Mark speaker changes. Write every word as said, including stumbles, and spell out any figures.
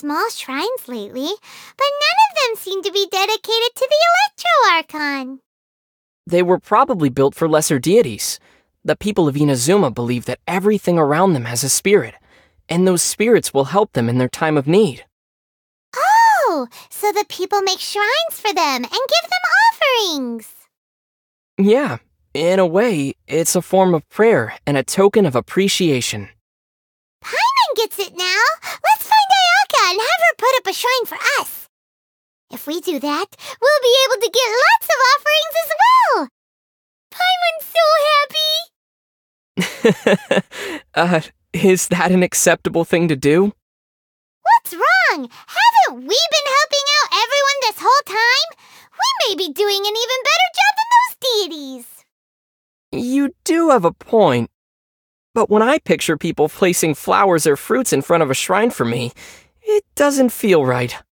Speaker 1: small shrines lately, but none of them seem to be dedicated to the Electro Archon.
Speaker 2: They were probably built for lesser deities. The people of Inazuma believe that everything around them has a spirit, and those spirits will help them in their time of need.
Speaker 1: Oh, so the people make shrines for them and give them offerings.
Speaker 2: Yeah, in a way, it's a form of prayer and a token of appreciation.
Speaker 1: Paimon gets it now. Let's find Ayaka and have her put up a shrine for us. If we do that, we'll be able to get lots of offerings as well. Paimon's so happy.
Speaker 2: uh, is that an acceptable thing to do?
Speaker 1: What's wrong? Haven't we been helping out everyone this whole time? We may be doing an even better job than those deities.
Speaker 2: You do have a point. But when I picture people placing flowers or fruits in front of a shrine for me, it doesn't feel right.